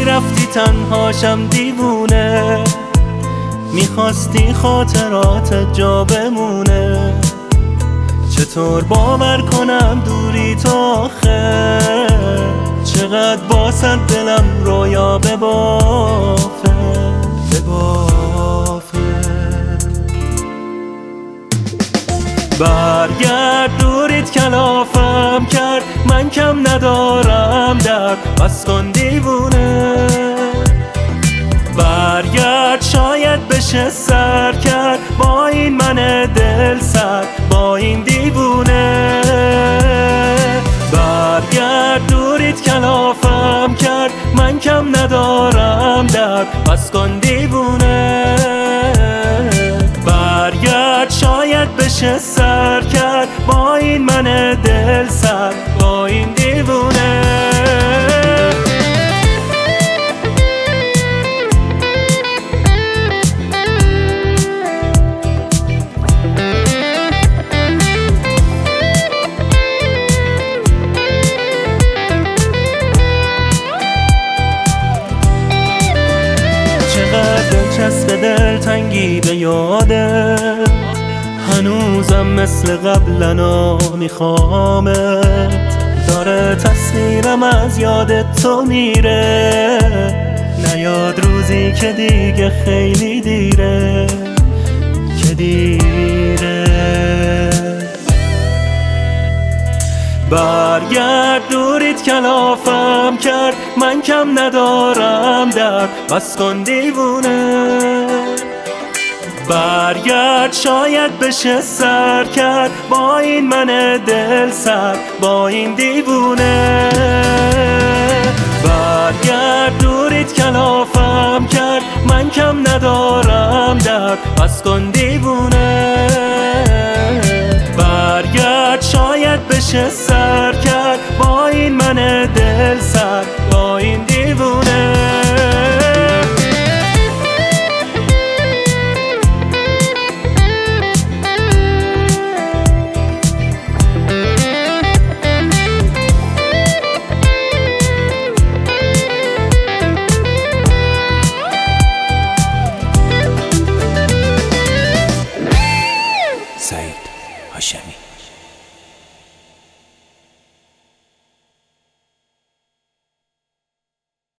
رفتی تنهاشم دیوونه، میخواستی خاطرات جا بمونه. چطور باور کنم دوری تو آخه، چقدر باست دلم رویا ببافه. برگرد دوریت کلافم کرد، من کم ندارم درد، بس کن دیوونه. برگرد شاید بشه سر کرد با این من دل سرد، با این دیوونه. برگرد دوریت کلافم کرد، من کم ندارم درد، بس کن دیوونه. برگرد شاید بشه سر کرد با این من دل سرد، با این دیوونه. دلچسب دلتنگی به یاده، هنوزم مثل قبلنا میخوامت. داره تصویرم از یاد تو میره، نیاد روزی که دیگه خیلی دیره، که دیره. برگرد دوریت کلافم کرد، من کم ندارم درد، بس کن دیوونه. برگرد شاید بشه سر کرد با این من دل سرد، با این دیوونه. برگرد دوریت کلافم کرد، من کم ندارم درد، بس کن دیوونه. برگرد شاید بشه سر کرد با این من دل سرد، با این دیوونه. سعید هاشمی.